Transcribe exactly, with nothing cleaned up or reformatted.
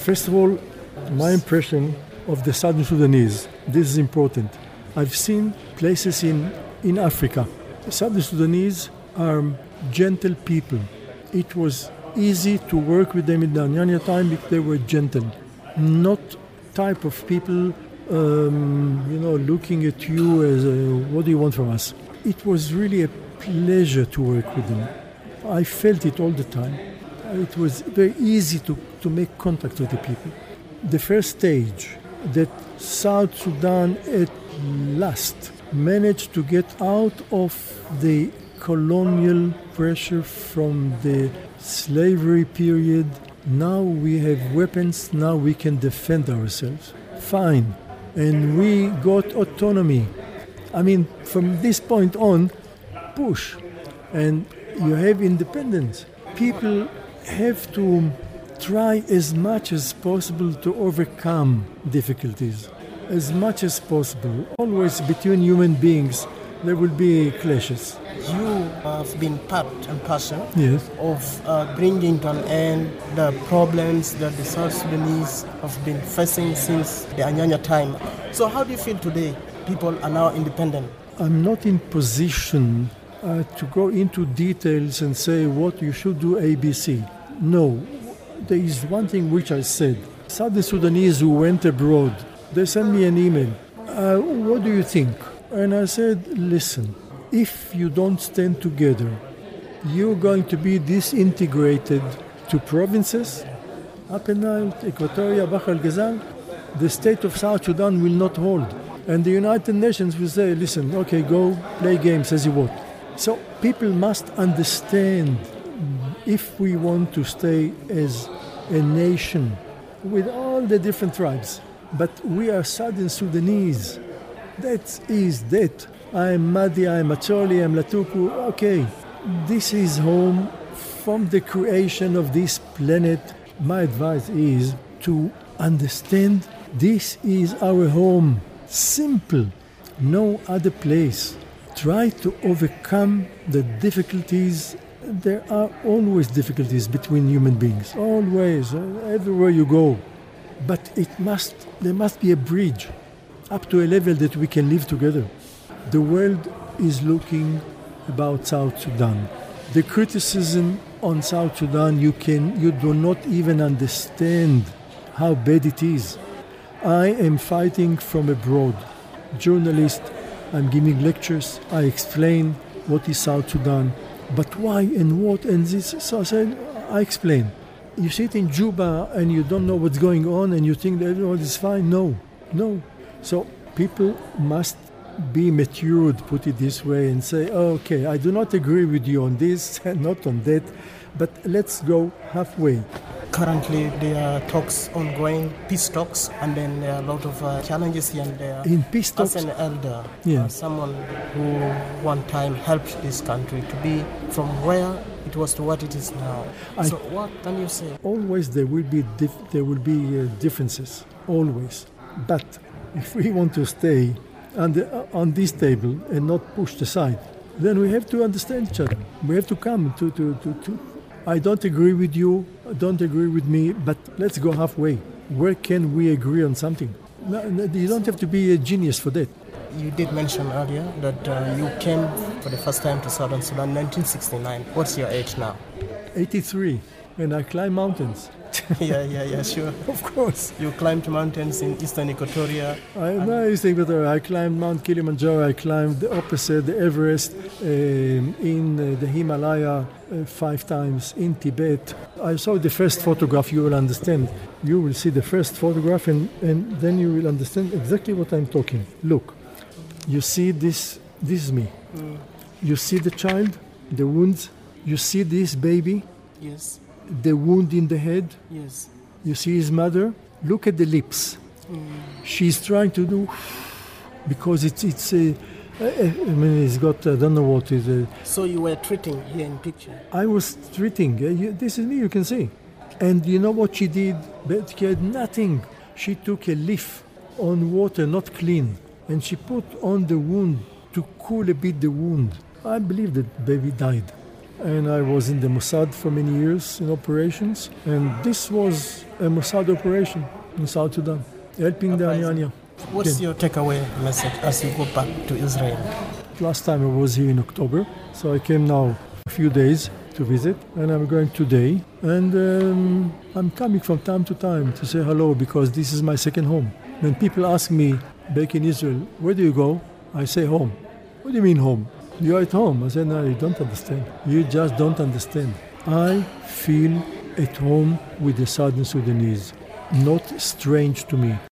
First of all, my impression of the Southern Sudanese, this is important. I've seen places in, in Africa. Southern Sudanese are gentle people. It was easy to work with them in the Anyanya time because they were gentle. Not type of people, um, you know, looking at you as, a, what do you want from us? It was really a pleasure to work with them. I felt it all the time. It was very easy to, to make contact with the people. The first stage that South Sudan at last managed to get out of the colonial pressure from the slavery period. Now we have weapons, now we can defend ourselves. Fine. And we got autonomy. I mean, from this point on, push. And you have independence. People have to try as much as possible to overcome difficulties. As much as possible. Always between human beings, there will be clashes. You have been part and parcel yes. of uh, bringing to an end the problems that the South Sudanese have been facing since the Anyanya time. So how do you feel today? People are now independent. I'm not in position uh, to go into details and say what you should do A B C. No. There is one thing which I said. Southern Sudanese who went abroad, they sent me an email. Uh, what do you think? And I said, listen, if you don't stand together, you're going to be disintegrated to provinces, Upper Nile, Equatoria, Bahr el-Ghazal. The state of South Sudan will not hold. And the United Nations will say, listen, okay, go play games as you want. So people must understand, if we want to stay as a nation with all the different tribes, but we are Southern Sudanese. That is that. I am Madi, I am Acholi, I am Latuku. Okay, this is home from the creation of this planet. My advice is to understand this is our home. Simple. No other place. Try to overcome the difficulties. There are always difficulties between human beings. Always. Everywhere you go. But it must, there must be a bridge up to a level that we can live together. The world is looking about South Sudan. The criticism on South Sudan, you can, you do not even understand how bad it is. I am fighting from abroad. Journalist, I'm giving lectures, I explain what is South Sudan, but why and what and this. So I said, I explain. You sit in Juba and you don't know what's going on and you think that everyone is fine. No, no. So people must be matured, put it this way, and say, oh, okay, I do not agree with you on this and not on that, but let's go halfway. Currently, there are talks ongoing, peace talks, and then there are a lot of uh, challenges here and there. In peace talks? As an elder, yeah. uh, someone who one time helped this country to be from where it was to what it is now. I, so what can you say? Always there will be dif- there will be uh, differences, always. But if we want to stay on, the, uh, on this table and not pushed aside, then we have to understand each other. We have to come to, to, to, to I don't agree with you, don't agree with me, but let's go halfway. Where can we agree on something? No, no, you don't have to be a genius for that. You did mention earlier that uh, you came for the first time to Southern Sudan in nineteen sixty-nine. What's your age now? eighty-three, and I climb mountains. yeah, yeah, yeah, sure. Of course. You climbed mountains in eastern Equatoria. I, no, eastern Equatoria. I climbed Mount Kilimanjaro. I climbed the opposite, the Everest, um, in uh, the Himalaya uh, five times, in Tibet. I saw the first photograph, you will understand. You will see the first photograph and, and then you will understand exactly what I'm talking. Look, you see this, this is me. Mm. You see the child, the wounds. You see this baby. Yes. The wound in the head. Yes. You see his mother. Look at the lips. Mm. She's trying to do, because it's it's a. I mean, it's got. I don't know what is. A, so you were treating here in picture. I was treating. Uh, you, this is me. You can see. And you know what she did? But she had nothing. She took a leaf on water, not clean, and she put on the wound to cool a bit the wound. I believe that baby died. and I was in the Mossad for many years in operations. And this was a Mossad operation in South Sudan, helping the Anyanya. What's Okay. your takeaway message as you go back to Israel? Last time I was here in October, so I came now a few days to visit, and I'm going today. And um, I'm coming from time to time to say hello because this is my second home. When people ask me back in Israel, where do you go? I say home. What do you mean home? You're at home. I said, no, you don't understand. You just don't understand. I feel at home with the Southern Sudanese, not strange to me.